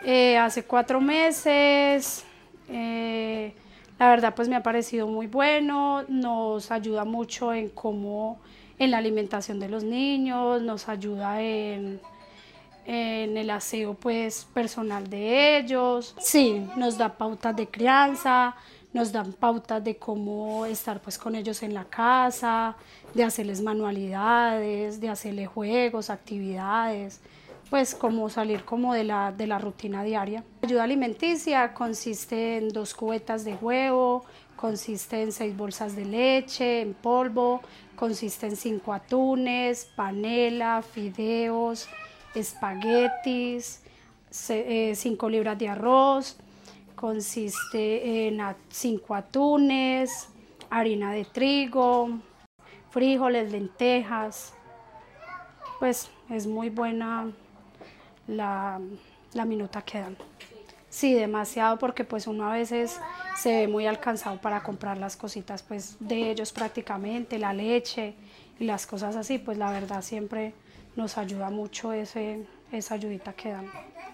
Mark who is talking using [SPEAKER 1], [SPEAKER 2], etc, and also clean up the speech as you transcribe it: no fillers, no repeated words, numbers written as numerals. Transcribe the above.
[SPEAKER 1] Hace 4 meses, la verdad pues me ha parecido muy bueno, nos ayuda mucho en la alimentación de los niños, nos ayuda en el aseo pues personal de ellos. Sí, nos da pautas de crianza, nos dan pautas de cómo estar pues con ellos en la casa, de hacerles manualidades, de hacerles juegos, actividades, pues como salir como de la rutina diaria. La ayuda alimenticia consiste en 2 cubetas de huevo, consiste en 6 bolsas de leche en polvo, consiste en 5 atunes, panela, fideos, espaguetis, 5 libras de arroz, consiste en 5 atunes, harina de trigo, frijoles, lentejas. Pues es muy buena la, la minuta que dan. Sí, demasiado, porque pues uno a veces se ve muy alcanzado para comprar las cositas pues de ellos prácticamente, la leche y las cosas así, pues la verdad siempre nos ayuda mucho esa ayudita que dan.